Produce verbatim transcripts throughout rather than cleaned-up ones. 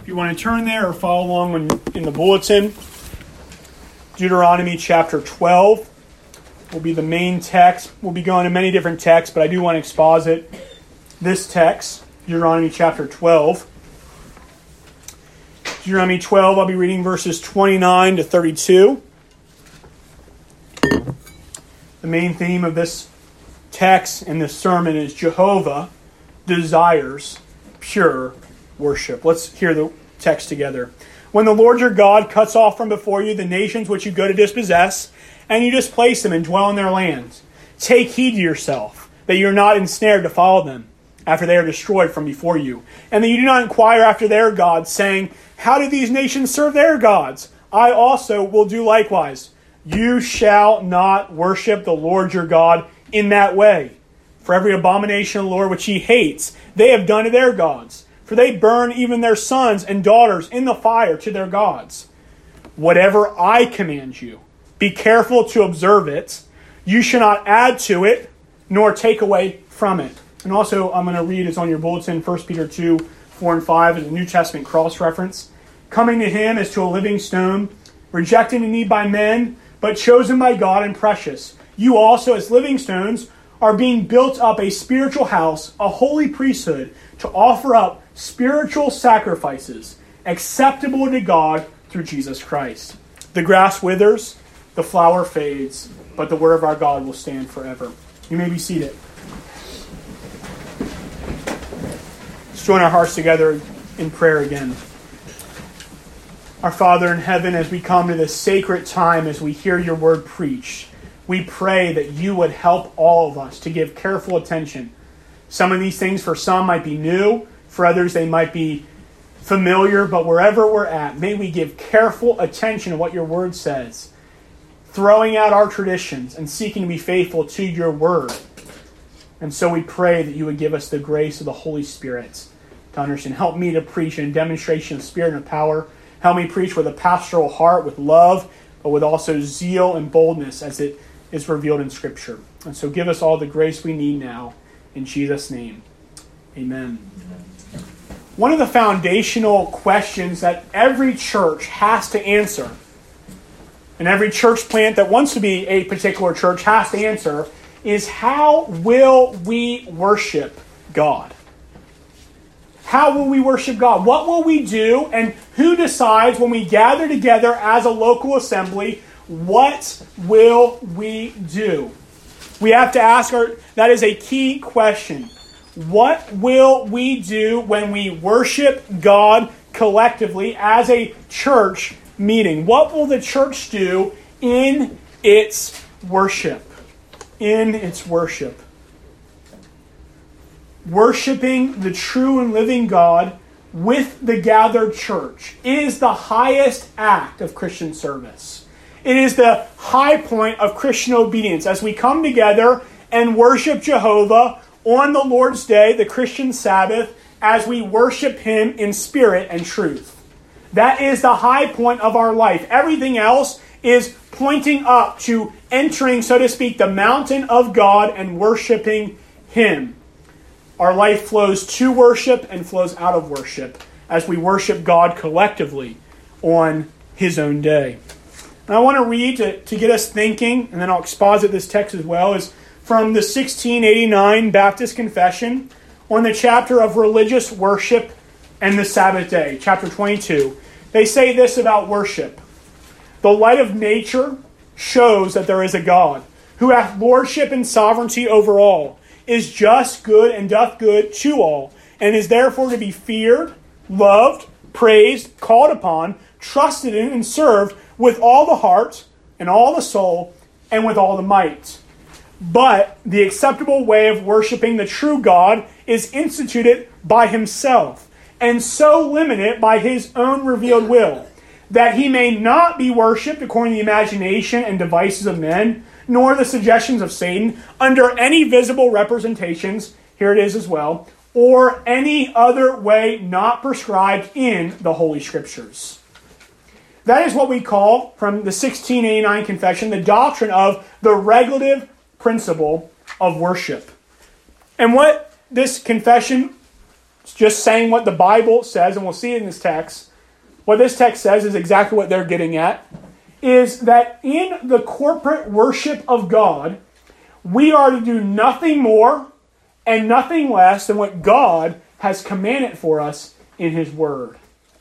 If you want to turn there or follow along when, in the bulletin, Deuteronomy chapter twelve will be the main text. We'll be going to many different texts, but I do want to exposit this text, Deuteronomy chapter twelve. Deuteronomy twelve, I'll be reading verses twenty-nine to thirty-two. The main theme of this text and this sermon is Jehovah desires pure worship. Let's hear the text together. When the Lord your God cuts off from before you the nations which you go to dispossess, and you displace them and dwell in their lands, take heed to yourself, that you are not ensnared to follow them, after they are destroyed from before you, and that you do not inquire after their gods, saying, how do these nations serve their gods? I also will do likewise. You shall not worship the Lord your God in that way. For every abomination of the Lord which he hates, they have done to their gods. For they burn even their sons and daughters in the fire to their gods. Whatever I command you, be careful to observe it. You shall not add to it, nor take away from it. And also, I'm going to read, it's on your bulletin, First Peter two, four and five, as a New Testament cross-reference. Coming to him as to a living stone, rejected and need by men, but chosen by God and precious. You also, as living stones, are being built up a spiritual house, a holy priesthood, to offer up spiritual sacrifices acceptable to God through Jesus Christ. The grass withers, the flower fades, but the word of our God will stand forever. You may be seated. Let's join our hearts together in prayer again. Our Father in heaven, as we come to this sacred time, as we hear your word preached, we pray that you would help all of us to give careful attention. Some of these things for some might be new, for others they might be familiar, but wherever we're at, may we give careful attention to what your word says, throwing out our traditions and seeking to be faithful to your word. And so we pray that you would give us the grace of the Holy Spirit to understand. Help me to preach in demonstration of spirit and power. Help me preach with a pastoral heart, with love, but with also zeal and boldness as it is revealed in Scripture. And so give us all the grace we need now. In Jesus' name, amen. One of the foundational questions that every church has to answer, and every church plant that wants to be a particular church has to answer, is how will we worship God? How will we worship God? What will we do? And who decides when we gather together as a local assembly, what will we do? We have to ask our, that is a key question. What will we do when we worship God collectively as a church meeting? What will the church do in its worship? In its worship. Worshiping the true and living God with the gathered church is the highest act of Christian service. It is the high point of Christian obedience as we come together and worship Jehovah on the Lord's Day, the Christian Sabbath, as we worship him in spirit and truth. That is the high point of our life. Everything else is pointing up to entering, so to speak, the mountain of God and worshiping him. Our life flows to worship and flows out of worship as we worship God collectively on his own day. And I want to read to, to get us thinking, and then I'll exposit this text as well, is from the sixteen eighty-nine Baptist Confession on the chapter of religious worship and the Sabbath day, chapter twenty-two. They say this about worship. The light of nature shows that there is a God, who hath lordship and sovereignty over all, is just, good, and doth good to all, and is therefore to be feared, loved, praised, called upon, trusted in, and served with all the heart, and all the soul, and with all the might. But the acceptable way of worshiping the true God is instituted by himself, and so limited by his own revealed will, that he may not be worshipped according to the imagination and devices of men, nor the suggestions of Satan, under any visible representations, here it is as well, or any other way not prescribed in the Holy Scriptures. That is what we call, from the sixteen eighty-nine Confession, the doctrine of the regulative principle of worship. And what this confession just saying what the Bible says, and we'll see it in this text. What this text says is exactly what they're getting at, is that in the corporate worship of God, we are to do nothing more and nothing less than what God has commanded for us in His Word.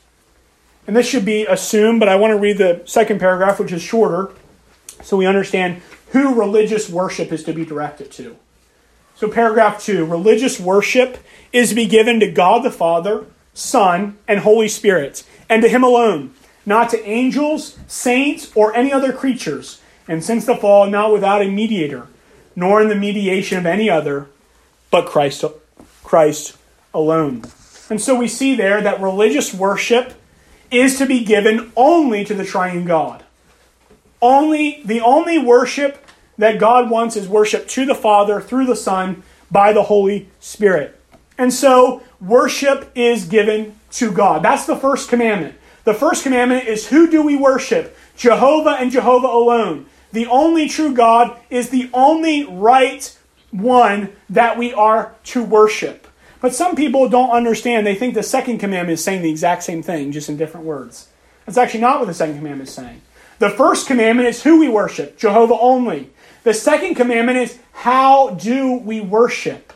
And this should be assumed, but I want to read the second paragraph, which is shorter, so we understand who religious worship is to be directed to. So paragraph two, religious worship is to be given to God the Father, Son, and Holy Spirit, and to Him alone, not to angels, saints, or any other creatures, and since the fall, not without a mediator, nor in the mediation of any other, but Christ, Christ alone. And so we see there that religious worship is to be given only to the triune God. Only, the only worship that God wants is worship to the Father, through the Son, by the Holy Spirit. And so worship is given to God. That's the first commandment. The first commandment is, who do we worship? Jehovah and Jehovah alone. The only true God is the only right one that we are to worship. But some people don't understand. They think the second commandment is saying the exact same thing, just in different words. That's actually not what the second commandment is saying. The first commandment is who we worship, Jehovah only. The second commandment is, how do we worship?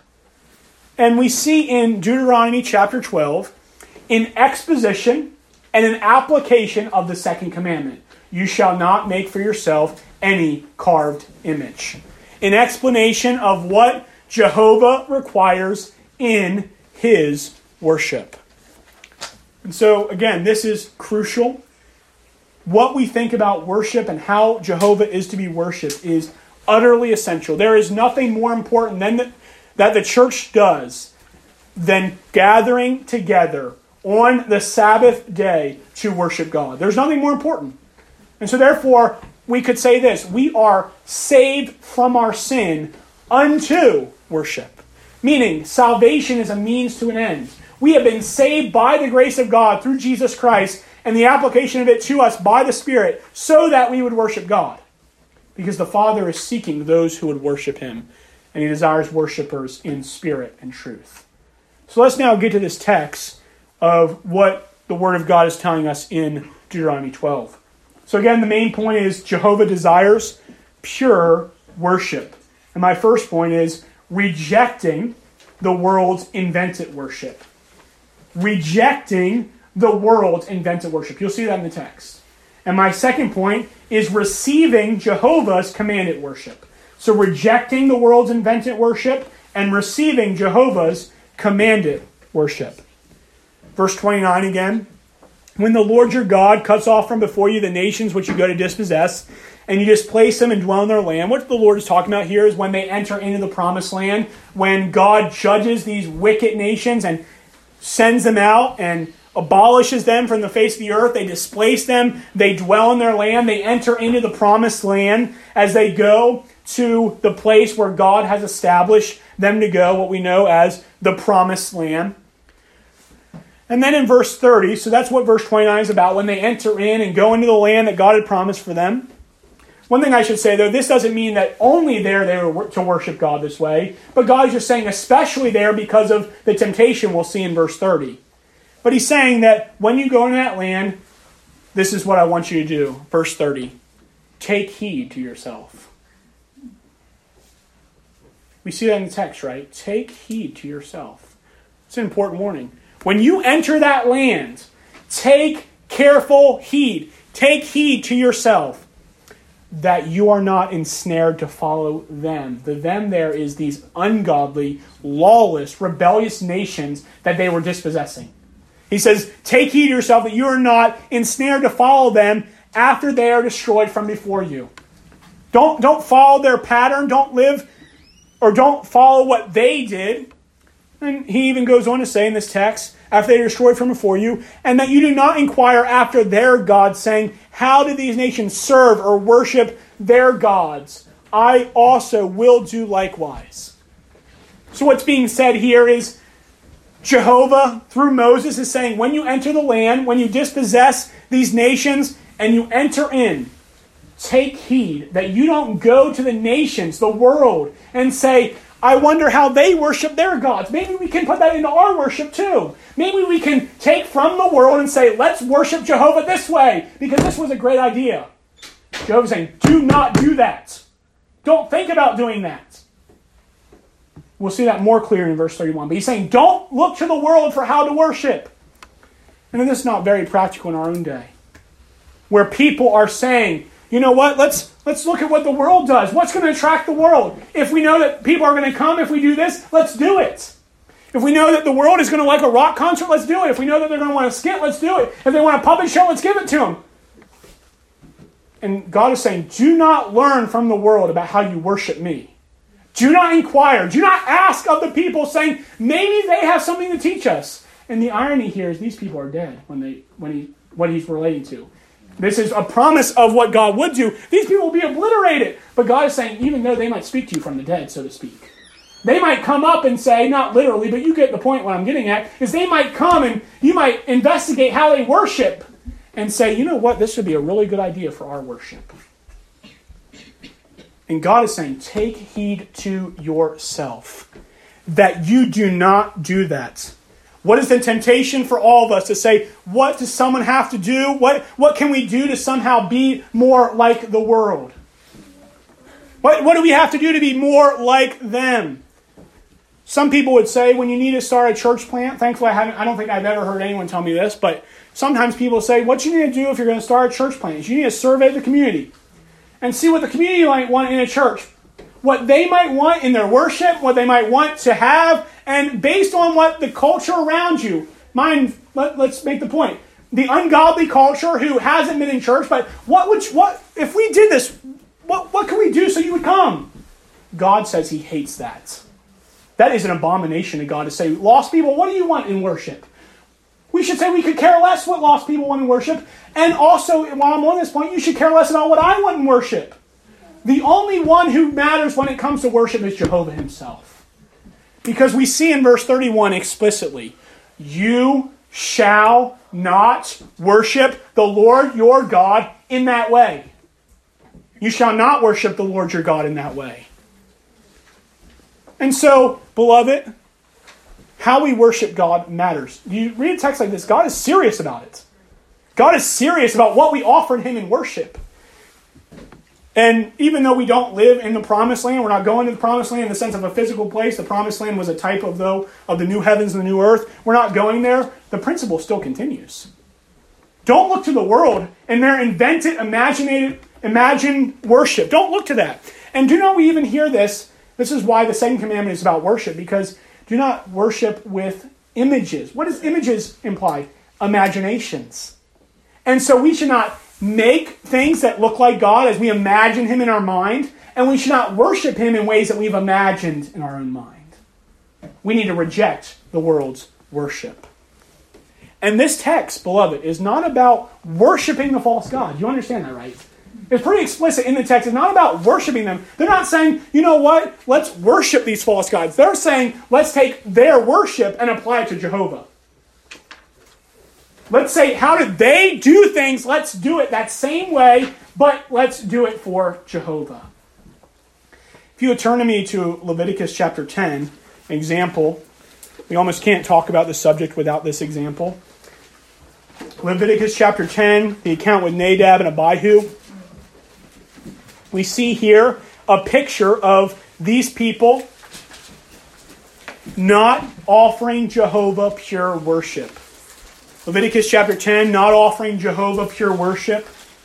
And we see in Deuteronomy chapter twelve an exposition and an application of the second commandment. You shall not make for yourself any carved image. An explanation of what Jehovah requires in His worship. And so, again, this is crucial. What we think about worship and how Jehovah is to be worshipped is utterly essential. There is nothing more important than the, that the church does than gathering together on the Sabbath day to worship God. There's nothing more important. And so therefore, we could say this: we are saved from our sin unto worship. Meaning, salvation is a means to an end. We have been saved by the grace of God through Jesus Christ and the application of it to us by the Spirit so that we would worship God. Because the Father is seeking those who would worship Him, and He desires worshipers in spirit and truth. So let's now get to this text of what the Word of God is telling us in Deuteronomy twelve. So again, the main point is Jehovah desires pure worship. And my first point is rejecting the world's invented worship. Rejecting the world's invented worship. You'll see that in the text. And my second point is receiving Jehovah's commanded worship. So rejecting the world's invented worship and receiving Jehovah's commanded worship. Verse twenty-nine again. When the Lord your God cuts off from before you the nations which you go to dispossess, and you displace them and dwell in their land. What the Lord is talking about here is when they enter into the promised land, when God judges these wicked nations and sends them out and abolishes them from the face of the earth. They displace them. They dwell in their land. They enter into the promised land as they go to the place where God has established them to go, what we know as the promised land. And then in verse thirty, so that's what verse twenty-nine is about, when they enter in and go into the land that God had promised for them. One thing I should say, though, this doesn't mean that only there they were to worship God this way, but God is just saying especially there because of the temptation we'll see in verse thirty. But He's saying that when you go into that land, this is what I want you to do. Verse thirty, take heed to yourself. We see that in the text, right? Take heed to yourself. It's an important warning. When you enter that land, take careful heed. Take heed to yourself that you are not ensnared to follow them. The them there is these ungodly, lawless, rebellious nations that they were dispossessing. He says, take heed to yourself that you are not ensnared to follow them after they are destroyed from before you. Don't, don't follow their pattern. Don't live or don't follow what they did. And he even goes on to say in this text, after they are destroyed from before you, and that you do not inquire after their gods, saying, how do these nations serve or worship their gods? I also will do likewise. So what's being said here is Jehovah, through Moses, is saying, when you enter the land, when you dispossess these nations, and you enter in, take heed that you don't go to the nations, the world, and say, I wonder how they worship their gods. Maybe we can put that into our worship too. Maybe we can take from the world and say, let's worship Jehovah this way, because this was a great idea. Jehovah's saying, do not do that. Don't think about doing that. We'll see that more clear in verse thirty-one. But he's saying, don't look to the world for how to worship. And this is not very practical in our own day, where people are saying, you know what, let's let's look at what the world does. What's going to attract the world? If we know that people are going to come, if we do this, let's do it. If we know that the world is going to like a rock concert, let's do it. If we know that they're going to want a skit, let's do it. If they want a puppet show, let's give it to them. And God is saying, do not learn from the world about how you worship me. Do not inquire. Do not ask of the people, saying, maybe they have something to teach us. And the irony here is these people are dead when they when he what he's relating to. This is a promise of what God would do. These people will be obliterated. But God is saying, even though they might speak to you from the dead, so to speak. They might come up and say, not literally, but you get the point what I'm getting at, is they might come and you might investigate how they worship and say, you know what, this would be a really good idea for our worship. And God is saying, take heed to yourself, that you do not do that. What is the temptation for all of us to say, what does someone have to do? What, what can we do to somehow be more like the world? What, what do we have to do to be more like them? Some people would say when you need to start a church plant, thankfully I haven't, I don't think I've ever heard anyone tell me this, but sometimes people say, what you need to do if you're going to start a church plant is you need to survey the community and see what the community might want in a church. What they might want in their worship, what they might want to have, and based on what the culture around you, mind, let, let's make the point, the ungodly culture who hasn't been in church, but what would you, what if we did this, what, what can we do so you would come? God says he hates that. That is an abomination to God to say, lost people, what do you want in worship? We should say we could care less what lost people want in worship, and also, while I'm on this point, you should care less about what I want in worship. The only one who matters when it comes to worship is Jehovah himself. Because we see in verse thirty-one explicitly, you shall not worship the Lord your God in that way. You shall not worship the Lord your God in that way. And so, beloved, how we worship God matters. You read a text like this, God is serious about it. God is serious about what we offer him in worship. And even though we don't live in the promised land, we're not going to the promised land in the sense of a physical place. The promised land was a type of, though, of the new heavens and the new earth. We're not going there. The principle still continues. Don't look to the world and their invented, imaginated, imagined worship. Don't look to that. And do not we even hear this? This is why the second commandment is about worship, because do not worship with images. What does images imply? Imaginations. And so we should not make things that look like God as we imagine him in our mind, and we should not worship him in ways that we've imagined in our own mind. We need to reject the world's worship. And this text, beloved, is not about worshiping the false god. You understand that, right? It's pretty explicit in the text. It's not about worshiping them. They're not saying, you know what, let's worship these false gods. They're saying, let's take their worship and apply it to Jehovah. Let's say, how did they do things? Let's do it that same way, but let's do it for Jehovah. If you would turn to me to Leviticus chapter ten, an example. We almost can't talk about this subject without this example. Leviticus chapter ten, the account with Nadab and Abihu. We see here a picture of these people not offering Jehovah pure worship. Leviticus chapter ten, not offering Jehovah pure worship.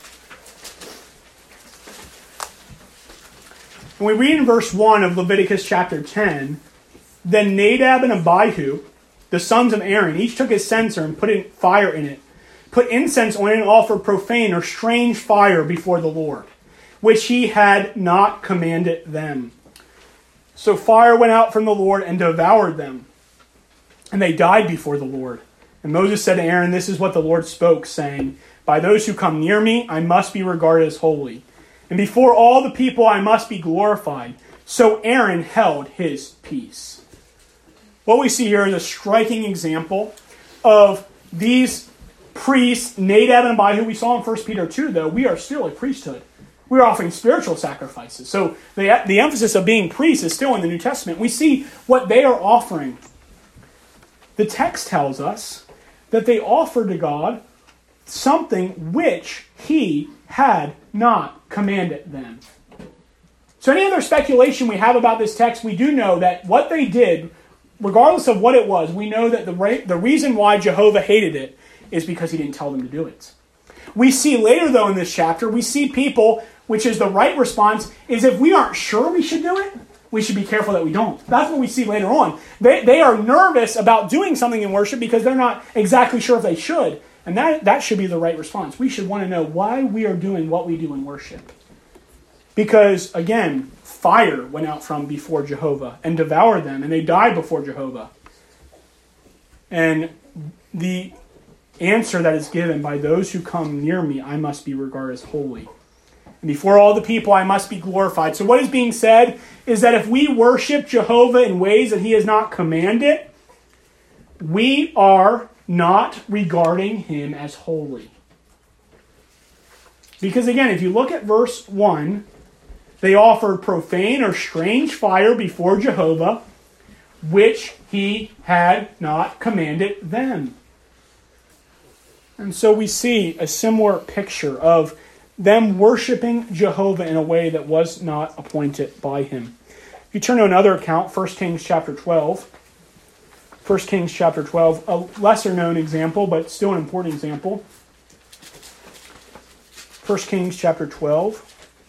And we read in verse one of Leviticus chapter ten, then Nadab and Abihu, the sons of Aaron, each took his censer and put in fire in it, put incense on it and offered profane or strange fire before the Lord, which he had not commanded them. So fire went out from the Lord and devoured them, and they died before the Lord. And Moses said to Aaron, this is what the Lord spoke, saying, by those who come near me, I must be regarded as holy. And before all the people, I must be glorified. So Aaron held his peace. What we see here is a striking example of these priests, Nadab and Abihu. We saw in First Peter two, though, we are still a priesthood. We were offering spiritual sacrifices. So the, the emphasis of being priests is still in the New Testament. We see what they are offering. The text tells us that they offered to God something which he had not commanded them. So any other speculation we have about this text, we do know that what they did, regardless of what it was, we know that the, re- the reason why Jehovah hated it is because he didn't tell them to do it. We see later, though, in this chapter, we see people, which is the right response, is if we aren't sure we should do it, we should be careful that we don't. That's what we see later on. They, they are nervous about doing something in worship because they're not exactly sure if they should. And that, that should be the right response. We should want to know why we are doing what we do in worship. Because, again, fire went out from before Jehovah and devoured them, and they died before Jehovah. And the answer that is given, by those who come near me, I must be regarded as holy. And before all the people, I must be glorified. So what is being said is that if we worship Jehovah in ways that he has not commanded, we are not regarding him as holy. Because again, if you look at verse one, they offered profane or strange fire before Jehovah, which he had not commanded them. And so we see a similar picture of them worshiping Jehovah in a way that was not appointed by him. If you turn to another account, First Kings chapter twelve. First Kings chapter twelve, a lesser known example, but still an important example. First Kings chapter twelve.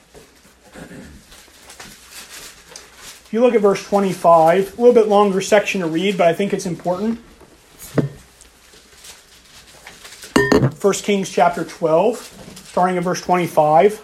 If you look at verse twenty-five, a little bit longer section to read, but I think it's important. First Kings chapter twelve, starting at verse twenty-five.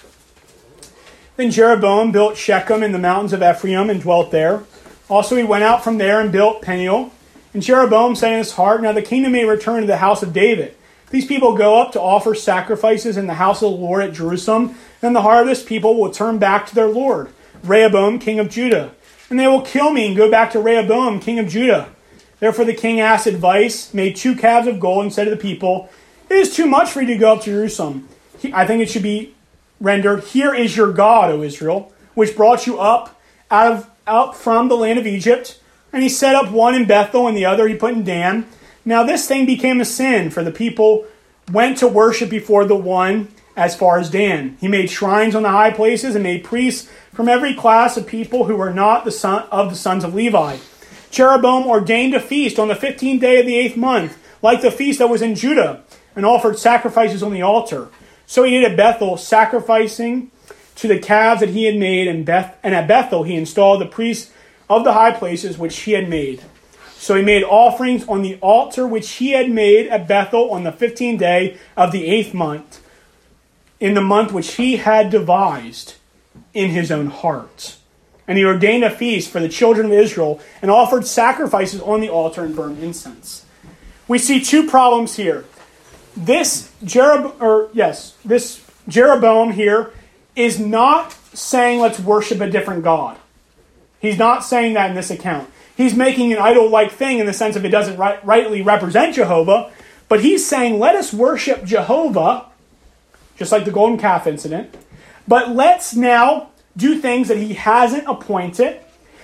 Then Jeroboam built Shechem in the mountains of Ephraim and dwelt there. Also he went out from there and built Peniel. And Jeroboam said in his heart, now the kingdom may return to the house of David. These people go up to offer sacrifices in the house of the Lord at Jerusalem. Then the heart of this people will turn back to their Lord, Rehoboam, king of Judah. And they will kill me and go back to Rehoboam, king of Judah. Therefore the king asked advice, made two calves of gold, and said to the people, it is too much for you to go up to Jerusalem. I think it should be rendered, here is your God, O Israel, which brought you up out of out from the land of Egypt. And he set up one in Bethel and the other he put in Dan. Now this thing became a sin, for the people went to worship before the one as far as Dan. He made shrines on the high places and made priests from every class of people who were not the son of the sons of Levi. Jeroboam ordained a feast on the fifteenth day of the eighth month, like the feast that was in Judah, and offered sacrifices on the altar. So he did at Bethel, sacrificing to the calves that he had made, and, Beth- and at Bethel he installed the priests of the high places which he had made. So he made offerings on the altar which he had made at Bethel on the fifteenth day of the eighth month, in the month which he had devised in his own heart. And he ordained a feast for the children of Israel and offered sacrifices on the altar and burned incense. We see two problems here. This Jerob- or yes, this Jeroboam here is not saying let's worship a different god. He's not saying that in this account. He's making an idol-like thing in the sense of it doesn't right, rightly represent Jehovah, but he's saying let us worship Jehovah, just like the golden calf incident, but let's now do things that he hasn't appointed.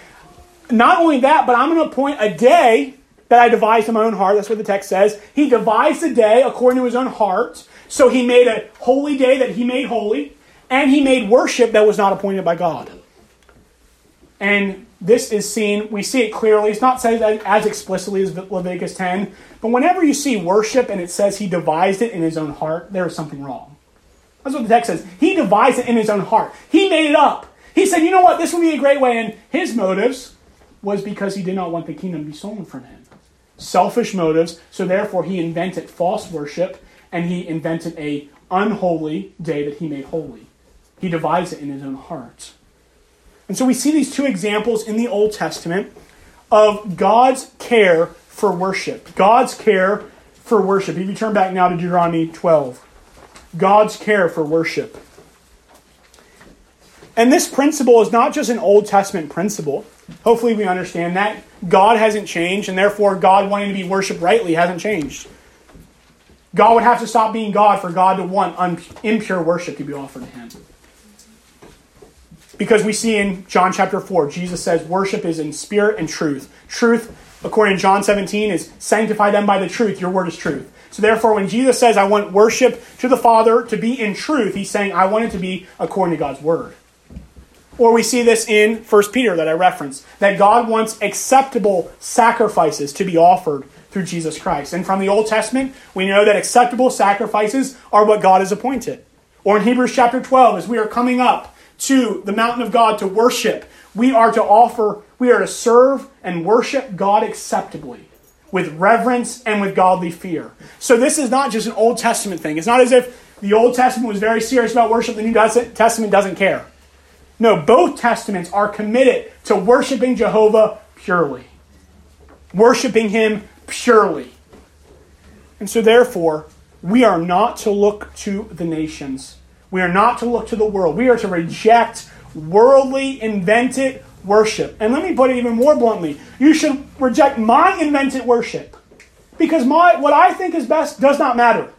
Not only that, but I'm going to appoint a day that I devised in my own heart. That's what the text says. He devised a day according to his own heart. So he made a holy day that he made holy, and he made worship that was not appointed by God. And this is seen, we see it clearly. It's not said as explicitly as Leviticus ten, but whenever you see worship and it says he devised it in his own heart, there is something wrong. That's what the text says. He devised it in his own heart. He made it up. He said, you know what, this will be a great way. And his motives was because he did not want the kingdom to be stolen from him. Selfish motives. So therefore he invented false worship, and he invented a unholy day that he made holy. He devised it in his own heart. And so we see these two examples in the Old Testament of God's care for worship. God's care for worship. If you turn back now to Deuteronomy twelve. God's care for worship. And this principle is not just an Old Testament principle. Hopefully we understand that. God hasn't changed, and therefore God wanting to be worshipped rightly hasn't changed. God would have to stop being God for God to want un- impure worship to be offered to him. Because we see in John chapter four, Jesus says worship is in spirit and truth. Truth, according to John seventeen, is sanctify them by the truth. Your word is truth. So therefore, when Jesus says, I want worship to the Father to be in truth, he's saying, I want it to be according to God's word. Or we see this in First Peter that I referenced, that God wants acceptable sacrifices to be offered through Jesus Christ. And from the Old Testament, we know that acceptable sacrifices are what God has appointed. Or in Hebrews chapter twelve, as we are coming up to the mountain of God to worship, we are to offer, we are to serve and worship God acceptably, with reverence and with godly fear. So this is not just an Old Testament thing. It's not as if the Old Testament was very serious about worship, the New Testament doesn't care. No, both Testaments are committed to worshiping Jehovah purely. Worshiping him purely. And so therefore, we are not to look to the nations. We are not to look to the world. We are to reject worldly, invented worship. And let me put it even more bluntly. You should reject my invented worship. Because my what I think is best does not matter.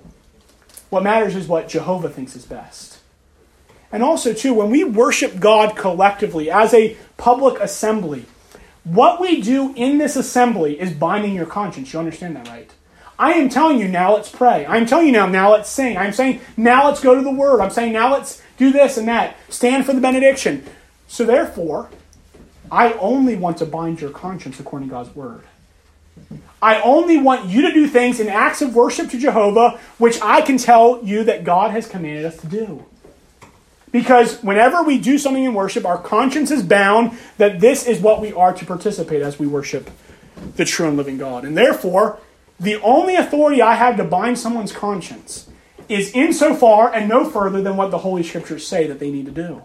What matters is what Jehovah thinks is best. And also, too, when we worship God collectively as a public assembly, what we do in this assembly is binding your conscience. You understand that, right? I am telling you, now let's pray. I'm telling you now, now let's sing. I'm saying, now let's go to the Word. I'm saying, now let's do this and that. Stand for the benediction. So therefore, I only want to bind your conscience according to God's Word. I only want you to do things in acts of worship to Jehovah, which I can tell you that God has commanded us to do. Because whenever we do something in worship, our conscience is bound that this is what we are to participate as we worship the true and living God. And therefore, the only authority I have to bind someone's conscience is insofar and no further than what the Holy Scriptures say that they need to do.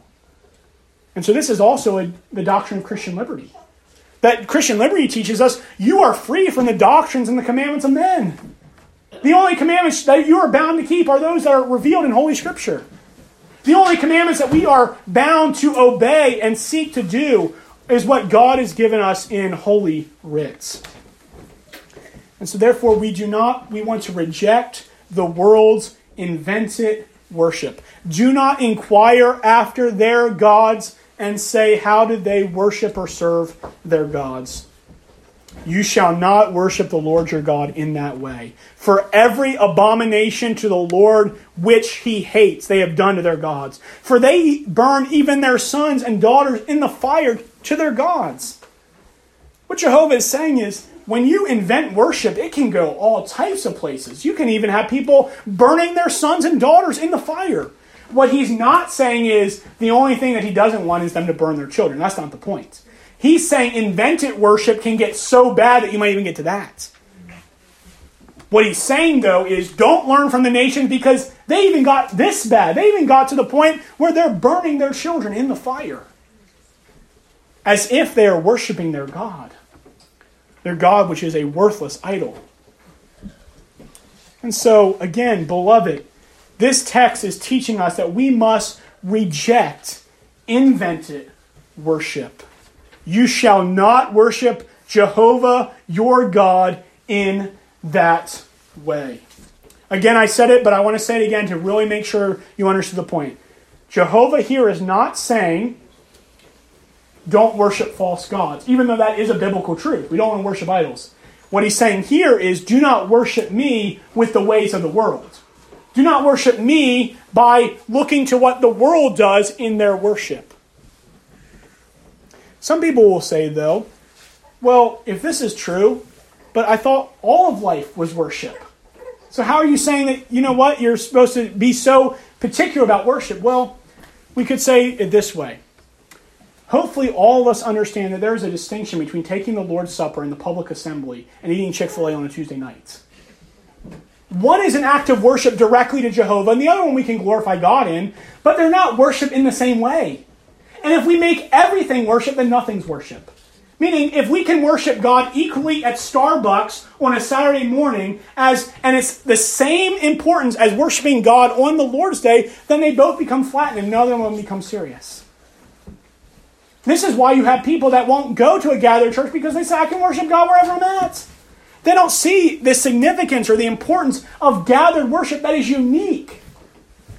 And so this is also a, the doctrine of Christian liberty. That Christian liberty teaches us you are free from the doctrines and the commandments of men. The only commandments that you are bound to keep are those that are revealed in Holy Scripture. The only commandments that we are bound to obey and seek to do is what God has given us in holy writs. And so therefore we do not, we want to reject the world's invented worship. Do not inquire after their gods and say, how did they worship or serve their gods? You shall not worship the Lord your God in that way. For every abomination to the Lord which he hates, they have done to their gods. For they burn even their sons and daughters in the fire to their gods. What Jehovah is saying is, when you invent worship, it can go all types of places. You can even have people burning their sons and daughters in the fire. What he's not saying is, the only thing that he doesn't want is them to burn their children. That's not the point. He's saying invented worship can get so bad that you might even get to that. What he's saying, though, is don't learn from the nations because they even got this bad. They even got to the point where they're burning their children in the fire. As if they are worshiping their God. Their God, which is a worthless idol. And so, again, beloved, this text is teaching us that we must reject invented worship. You shall not worship Jehovah your God in that way. Again, I said it, but I want to say it again to really make sure you understand the point. Jehovah here is not saying don't worship false gods, even though that is a biblical truth. We don't want to worship idols. What he's saying here is do not worship me with the ways of the world. Do not worship me by looking to what the world does in their worship. Some people will say, though, well, if this is true, but I thought all of life was worship. So how are you saying that, you know what, you're supposed to be so particular about worship? Well, we could say it this way. Hopefully all of us understand that there is a distinction between taking the Lord's Supper in the public assembly and eating Chick-fil-A on a Tuesday night. One is an act of worship directly to Jehovah, and the other one we can glorify God in, but they're not worship in the same way. And if we make everything worship, then nothing's worship. Meaning, if we can worship God equally at Starbucks on a Saturday morning, as and it's the same importance as worshiping God on the Lord's Day, then they both become flat and another one becomes serious. This is why you have people that won't go to a gathered church because they say, I can worship God wherever I'm at. They don't see the significance or the importance of gathered worship that is unique.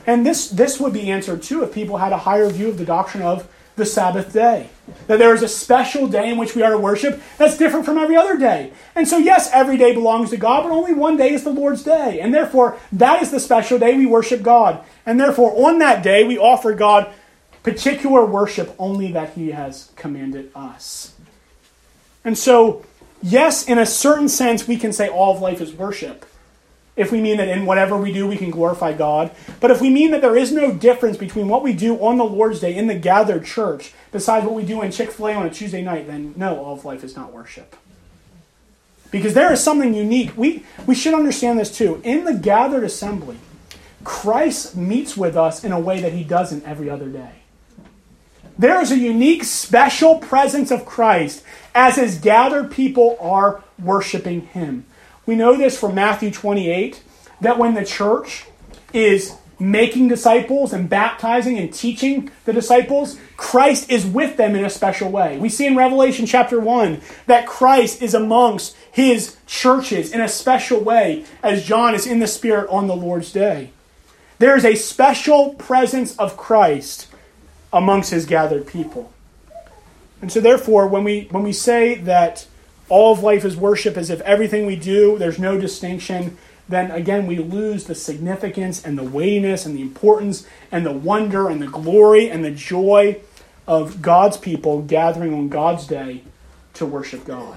And this, this would be answered too if people had a higher view of the doctrine of the Sabbath day. That there is a special day in which we are to worship that's different from every other day. And so yes, every day belongs to God, but only one day is the Lord's day. And therefore, that is the special day we worship God. And therefore, on that day, we offer God particular worship only that he has commanded us. And so, yes, in a certain sense, we can say all of life is worship. If we mean that in whatever we do, we can glorify God. But if we mean that there is no difference between what we do on the Lord's Day in the gathered church, besides what we do in Chick-fil-A on a Tuesday night, then no, all of life is not worship. Because there is something unique. We, we should understand this too. In the gathered assembly, Christ meets with us in a way that he doesn't every other day. There is a unique, special presence of Christ as his gathered people are worshiping him. We know this from Matthew twenty-eight, that when the church is making disciples and baptizing and teaching the disciples, Christ is with them in a special way. We see in Revelation chapter one that Christ is amongst his churches in a special way as John is in the Spirit on the Lord's day. There is a special presence of Christ amongst his gathered people. And so therefore, when we when we say that all of life is worship, as if everything we do, there's no distinction, then again we lose the significance and the weightiness and the importance and the wonder and the glory and the joy of God's people gathering on God's day to worship God.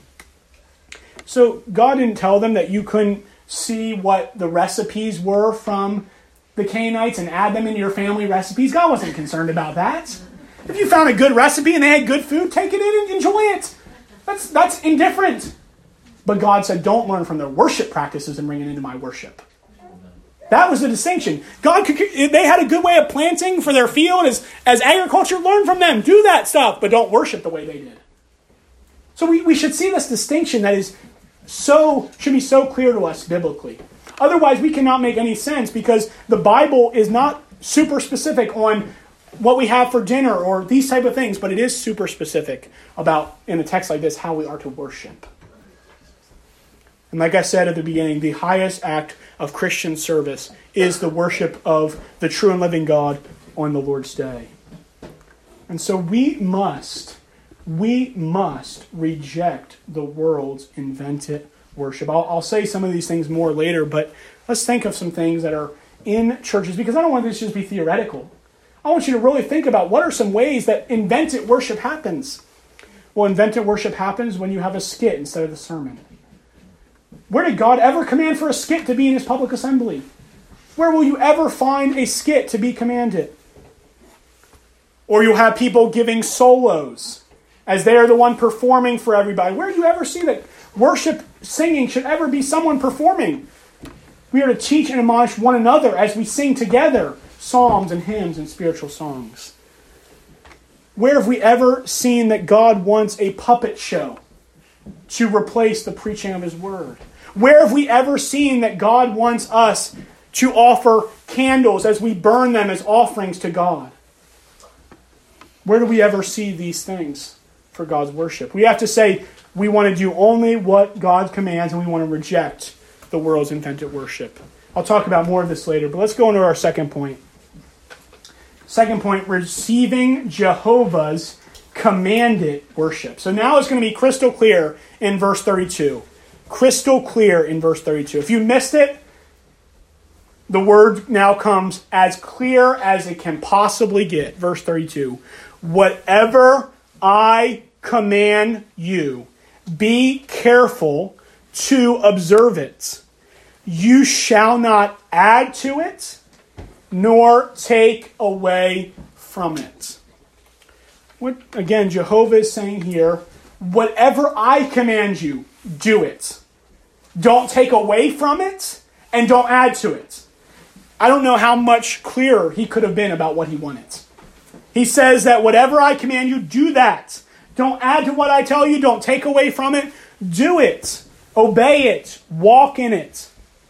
So God didn't tell them that you couldn't see what the recipes were from the Canaanites and add them into your family recipes. God wasn't concerned about that. If you found a good recipe and they had good food, take it in and enjoy it. That's, that's indifferent. But God said, don't learn from their worship practices and bring it into my worship. That was the distinction. God could, they had a good way of planting for their field as, as agriculture. Learn from them. Do that stuff, but don't worship the way they did. So we, we should see this distinction that is so should be so clear to us biblically. Otherwise, we cannot make any sense because the Bible is not super specific on what we have for dinner or these type of things, but it is super specific about, in a text like this, how we are to worship. And like I said at the beginning, the highest act of Christian service is the worship of the true and living God on the Lord's day. And so we must, we must reject the world's invented worship. I'll, I'll say some of these things more later, but let's think of some things that are in churches, because I don't want this to just be theoretical. I want you to really think about what are some ways that invented worship happens. Well, invented worship happens when you have a skit instead of the sermon. Where did God ever command for a skit to be in his public assembly? Where will you ever find a skit to be commanded? Or you'll have people giving solos as they are the one performing for everybody. Where do you ever see that worship singing should ever be someone performing? We are to teach and admonish one another as we sing together psalms and hymns and spiritual songs. Where have we ever seen that God wants a puppet show to replace the preaching of his word? Where have we ever seen that God wants us to offer candles as we burn them as offerings to God? Where do we ever see these things for God's worship? We have to say we want to do only what God commands and we want to reject the world's invented worship. I'll talk about more of this later, but let's go into our second point. Second point, receiving Jehovah's commanded worship. So now it's going to be crystal clear in verse thirty-two. Crystal clear in verse thirty-two. If you missed it, the word now comes as clear as it can possibly get. Verse thirty-two. Whatever I command you, be careful to observe it. You shall not add to it, nor take away from it. What, again, Jehovah is saying here, whatever I command you, do it. Don't take away from it, and don't add to it. I don't know how much clearer he could have been about what he wanted. He says that whatever I command you, do that. Don't add to what I tell you. Don't take away from it. Do it. Obey it. Walk in it.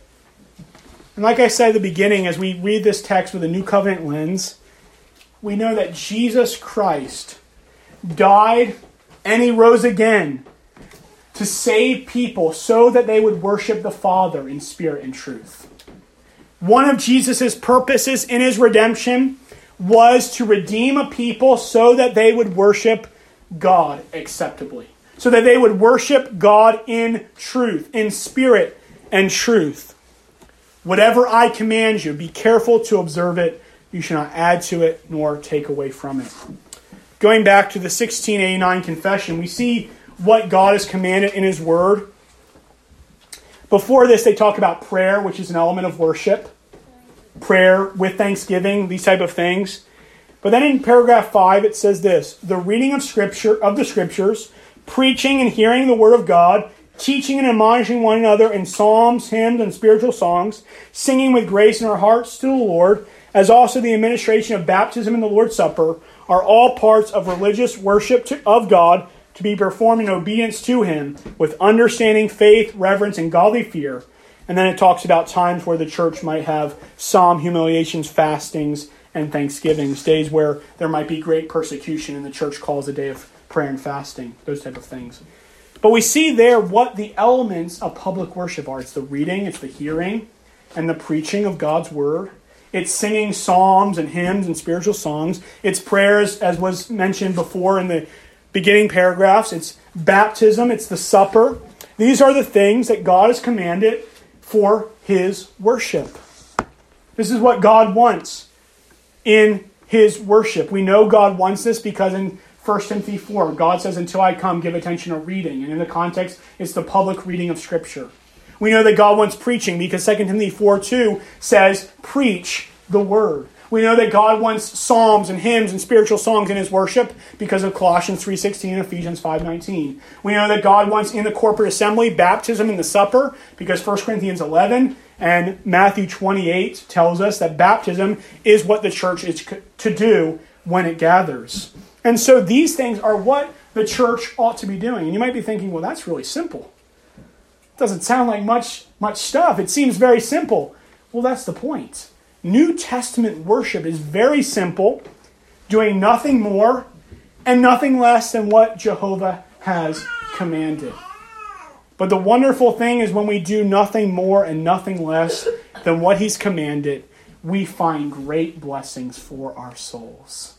And like I said at the beginning, as we read this text with a New Covenant lens, we know that Jesus Christ died and he rose again to save people so that they would worship the Father in spirit and truth. One of Jesus' purposes in his redemption was to redeem a people so that they would worship God acceptably. So that they would worship God in truth, in spirit and truth. Whatever I command you, be careful to observe it. You shall not add to it nor take away from it. Going back to the sixteen eighty-nine confession, we see what God has commanded in his word. Before this, they talk about prayer, which is an element of worship. Prayer with thanksgiving, these type of things. But then in paragraph five, it says this: the reading of scripture, of the scriptures, preaching and hearing the word of God, teaching and admonishing one another in psalms, hymns, and spiritual songs, singing with grace in our hearts to the Lord, as also the administration of baptism and the Lord's Supper, are all parts of religious worship to, of God, to be performed in obedience to him, with understanding, faith, reverence, and godly fear. And then it talks about times where the church might have psalm humiliations, fastings, and thanksgivings, days where there might be great persecution, and the church calls a day of prayer and fasting, those type of things. But we see there what the elements of public worship are. It's the reading, it's the hearing, and the preaching of God's word. It's singing psalms and hymns and spiritual songs. It's prayers, as was mentioned before in the beginning paragraphs. It's baptism. It's the supper. These are the things that God has commanded for his worship. This is what God wants in his worship. We know God wants this because in First Timothy four, God says, until I come, give attention to reading. And in the context, it's the public reading of Scripture. We know that God wants preaching because Second Timothy four two says, preach the word. We know that God wants psalms and hymns and spiritual songs in his worship because of Colossians three sixteen and Ephesians five nineteen. We know that God wants in the corporate assembly baptism in the supper because First Corinthians eleven and Matthew twenty-eight tells us that baptism is what the church is to do when it gathers. And so these things are what the church ought to be doing. And you might be thinking, well, that's really simple. It doesn't sound like much, much stuff. It seems very simple. Well, that's the point. New Testament worship is very simple, doing nothing more and nothing less than what Jehovah has commanded. But the wonderful thing is when we do nothing more and nothing less than what he's commanded, we find great blessings for our souls.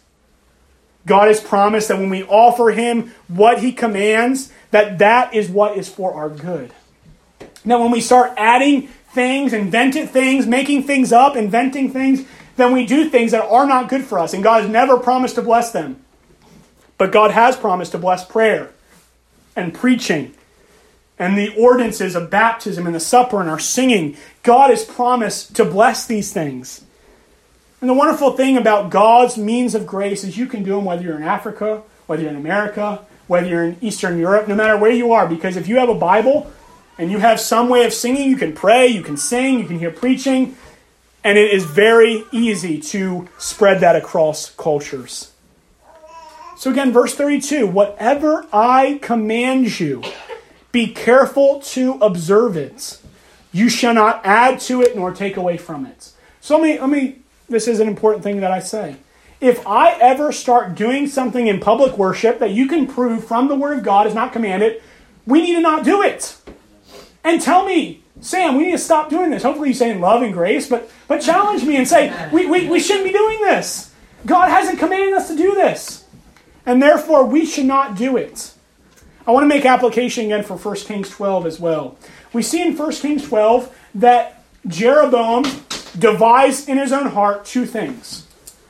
God has promised that when we offer him what he commands, that that is what is for our good. Now, when we start adding things, invented things, making things up, inventing things, then we do things that are not good for us. And God has never promised to bless them. But God has promised to bless prayer and preaching and the ordinances of baptism and the supper and our singing. God has promised to bless these things. And the wonderful thing about God's means of grace is you can do them whether you're in Africa, whether you're in America, whether you're in Eastern Europe, no matter where you are. Because if you have a Bible and you have some way of singing, you can pray, you can sing, you can hear preaching, and it is very easy to spread that across cultures. So again, verse thirty-two, whatever I command you, be careful to observe it. You shall not add to it nor take away from it. So let me, let me, this is an important thing that I say. If I ever start doing something in public worship that you can prove from the Word of God is not commanded, we need to not do it. And tell me, Sam, we need to stop doing this. Hopefully you say in love and grace, but, but challenge me and say, we, we, we shouldn't be doing this. God hasn't commanded us to do this. And therefore, we should not do it. I want to make application again for First Kings twelve as well. We see in First Kings twelve that Jeroboam devised in his own heart two things.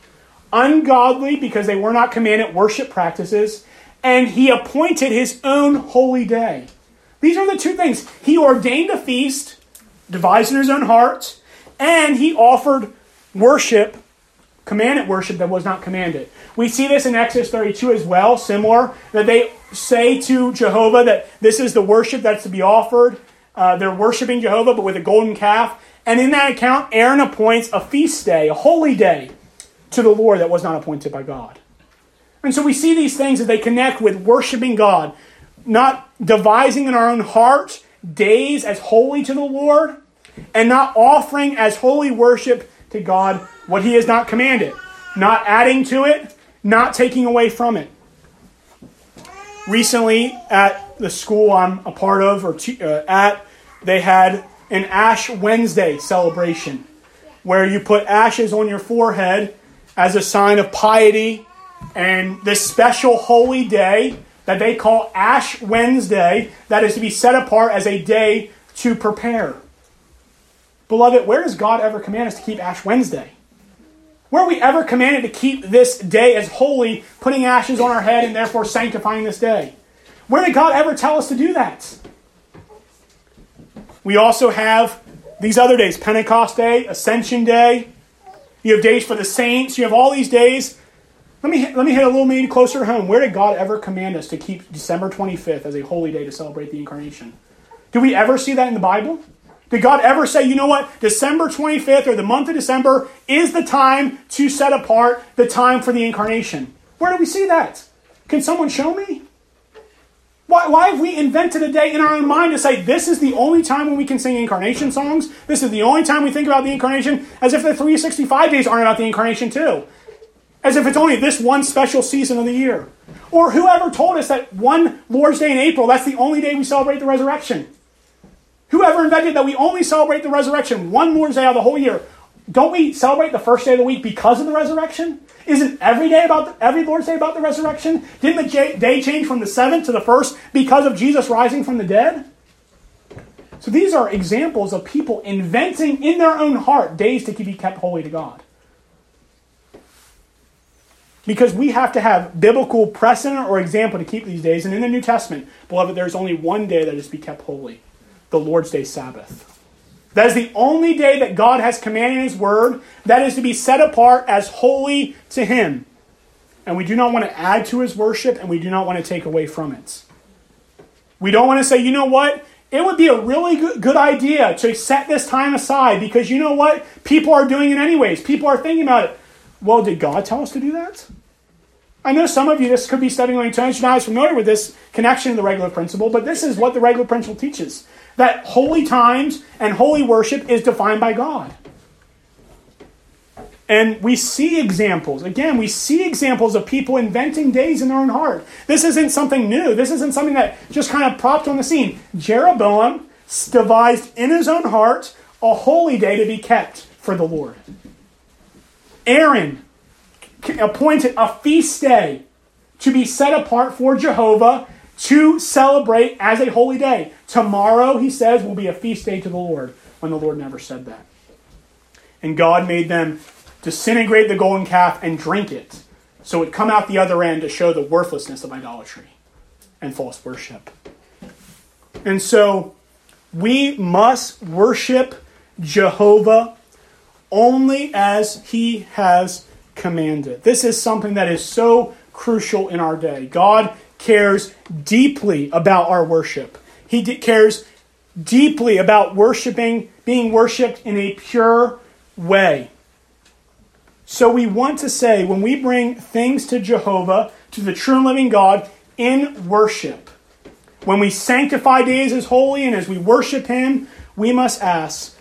Ungodly, because they were not commanded worship practices, and he appointed his own holy day. These are the two things. He ordained a feast, devised in his own heart, and he offered worship, commanded worship that was not commanded. We see this in Exodus thirty-two as well, similar, that they say to Jehovah that this is the worship that's to be offered. Uh, they're worshiping Jehovah, but with a golden calf. And in that account, Aaron appoints a feast day, a holy day, to the Lord that was not appointed by God. And so we see these things that they connect with worshiping God, not devising in our own heart days as holy to the Lord, and not offering as holy worship to God what he has not commanded, not adding to it, not taking away from it. Recently, at the school I'm a part of, or to, uh, at, they had an Ash Wednesday celebration. where you put ashes on your forehead as a sign of piety, and this special holy day that they call Ash Wednesday, that is to be set apart as a day to prepare. Beloved, where does God ever command us to keep Ash Wednesday? Where are we ever commanded to keep this day as holy, putting ashes on our head and therefore sanctifying this day? Where did God ever tell us to do that? We also have these other days, Pentecost Day, Ascension Day. You have days for the saints. You have all these days. Let me, let me hit a little maybe closer to home. Where did God ever command us to keep December twenty-fifth as a holy day to celebrate the Incarnation? Do we ever see that in the Bible? Did God ever say, you know what, December twenty-fifth or the month of December is the time to set apart the time for the Incarnation? Where do we see that? Can someone show me? Why, why have we invented a day in our own mind to say this is the only time when we can sing Incarnation songs? This is the only time we think about the Incarnation, as if the three hundred sixty-five days aren't about the Incarnation too. As if it's only this one special season of the year. Or whoever told us that one Lord's Day in April, that's the only day we celebrate the resurrection? Whoever invented that we only celebrate the resurrection one Lord's Day out of the whole year? Don't we celebrate the first day of the week because of the resurrection? Isn't every day about the, every Lord's Day about the resurrection? Didn't the j- day change from the seventh to the first because of Jesus rising from the dead? So these are examples of people inventing in their own heart days to be kept holy to God. Because we have to have biblical precedent or example to keep these days. And in the New Testament, beloved, there's only one day that is to be kept holy. The Lord's Day Sabbath. That is the only day that God has commanded in His Word that is to be set apart as holy to Him. And we do not want to add to His worship, and we do not want to take away from it. We don't want to say, you know what? It would be a really good, good idea to set this time aside because you know what? People are doing it anyways. People are thinking about it. Well, did God tell us to do that? I know some of you, this could be stepping on your toes. You're not as familiar with this connection to the regular principle, but this is what the regular principle teaches. That holy times and holy worship is defined by God. And we see examples. Again, we see examples of people inventing days in their own heart. This isn't something new. This isn't something that just kind of popped on the scene. Jeroboam devised in his own heart a holy day to be kept for the Lord. Aaron appointed a feast day to be set apart for Jehovah to celebrate as a holy day. Tomorrow, he says, will be a feast day to the Lord, when the Lord never said that. And God made them disintegrate the golden calf and drink it, so it would come out the other end to show the worthlessness of idolatry and false worship. And so, we must worship Jehovah only as He has commanded. This is something that is so crucial in our day. God cares deeply about our worship. He de- cares deeply about worshiping, being worshipped in a pure way. So we want to say, when we bring things to Jehovah, to the true and living God, in worship, when we sanctify days as holy and as we worship Him, we must ask,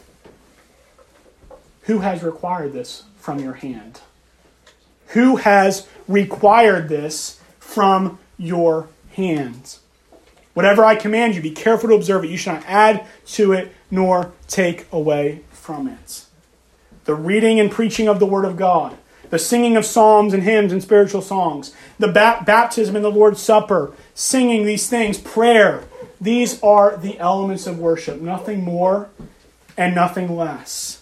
who has required this from your hand? Who has required this from your hands? Whatever I command you, be careful to observe it. You shall not add to it nor take away from it. The reading and preaching of the Word of God, the singing of psalms and hymns and spiritual songs, the ba- baptism and the Lord's Supper, singing these things, prayer. These are the elements of worship, nothing more and nothing less.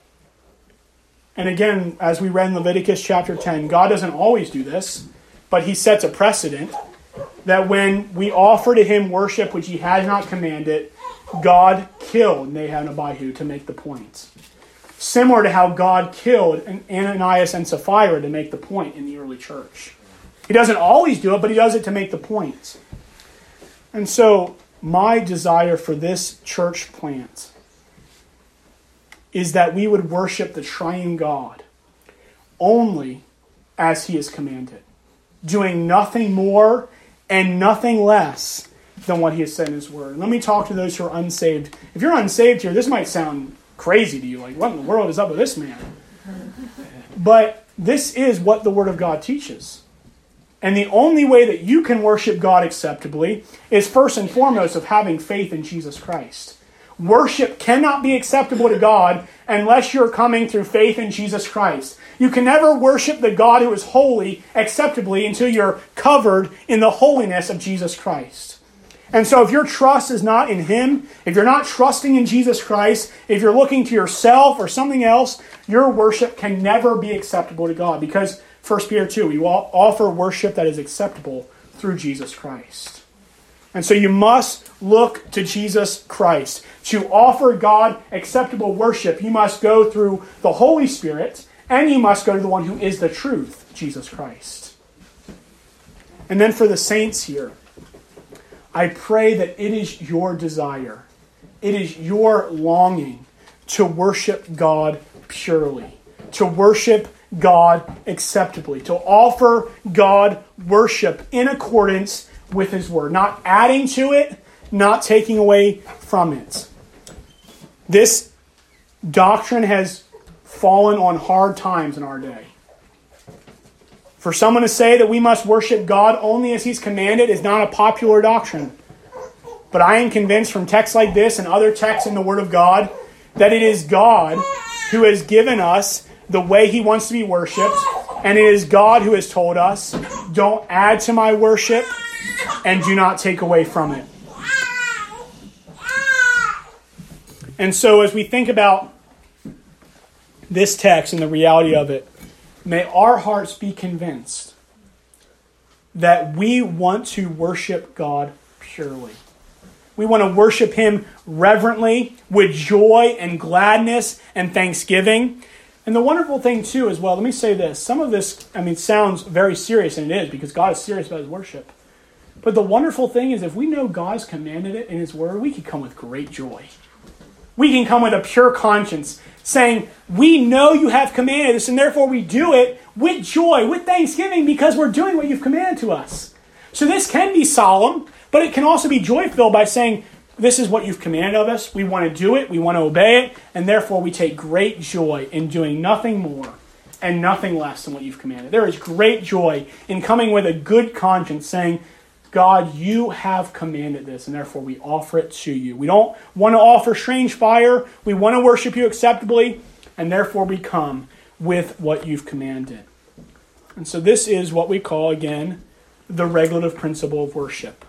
And again, as we read in Leviticus chapter ten, God doesn't always do this, but He sets a precedent that when we offer to Him worship which He has not commanded, God killed Nadab and Abihu to make the point. Similar to how God killed Ananias and Sapphira to make the point in the early church. He doesn't always do it, but He does it to make the point. And so, my desire for this church plant is that we would worship the triune God only as He has commanded, doing nothing more and nothing less than what He has said in His Word. Let me talk to those who are unsaved. If you're unsaved here, this might sound crazy to you, like, what in the world is up with this man? But this is what the Word of God teaches. And the only way that you can worship God acceptably is first and foremost of having faith in Jesus Christ. Worship cannot be acceptable to God unless you're coming through faith in Jesus Christ. You can never worship the God who is holy acceptably until you're covered in the holiness of Jesus Christ. And so if your trust is not in Him, if you're not trusting in Jesus Christ, if you're looking to yourself or something else, your worship can never be acceptable to God. Because First Peter two, we offer worship that is acceptable through Jesus Christ. And so you must look to Jesus Christ. To offer God acceptable worship, you must go through the Holy Spirit, and you must go to the one who is the truth, Jesus Christ. And then for the saints here, I pray that it is your desire, it is your longing to worship God purely, to worship God acceptably, to offer God worship in accordance with His Word, not adding to it, not taking away from it. This doctrine has fallen on hard times in our day. For someone to say that we must worship God only as He's commanded is not a popular doctrine. But I am convinced from texts like this and other texts in the Word of God that it is God who has given us the way He wants to be worshipped, and it is God who has told us, don't add to my worship and do not take away from it. And so as we think about this text and the reality of it, may our hearts be convinced that we want to worship God purely. We want to worship Him reverently, with joy and gladness and thanksgiving. And the wonderful thing too as well, let me say this. Some of this, I mean, sounds very serious, and it is, because God is serious about His worship. But the wonderful thing is, if we know God has commanded it in His Word, we can come with great joy. We can come with a pure conscience, saying, we know you have commanded this, and therefore we do it with joy, with thanksgiving, because we're doing what you've commanded to us. So this can be solemn, but it can also be joy-filled by saying, this is what you've commanded of us, we want to do it, we want to obey it, and therefore we take great joy in doing nothing more and nothing less than what you've commanded. There is great joy in coming with a good conscience, saying, God, you have commanded this, and therefore we offer it to you. We don't want to offer strange fire. We want to worship you acceptably, and therefore we come with what you've commanded. And so this is what we call, again, the regulative principle of worship.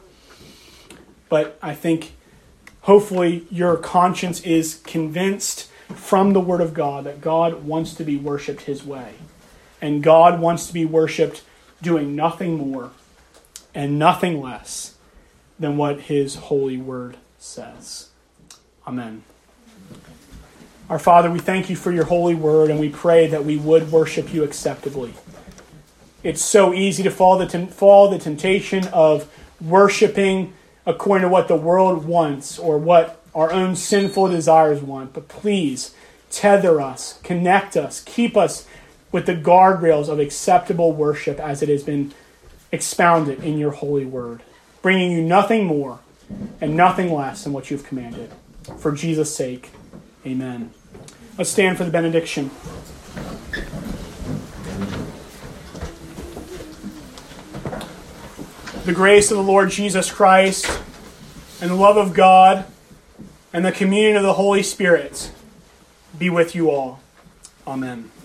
But I think, hopefully, your conscience is convinced from the Word of God that God wants to be worshipped His way. And God wants to be worshipped doing nothing more and nothing less than what His holy Word says. Amen. Our Father, we thank you for your holy Word, and we pray that we would worship you acceptably. It's so easy to fall the, tem- fall the temptation of worshiping according to what the world wants or what our own sinful desires want. But please, tether us, connect us, keep us with the guardrails of acceptable worship as it has been expounded in your holy word, bringing you nothing more and nothing less than what you've commanded. For Jesus' sake, amen. Let's stand for the benediction. The grace of the Lord Jesus Christ and the love of God and the communion of the Holy Spirit be with you all. Amen.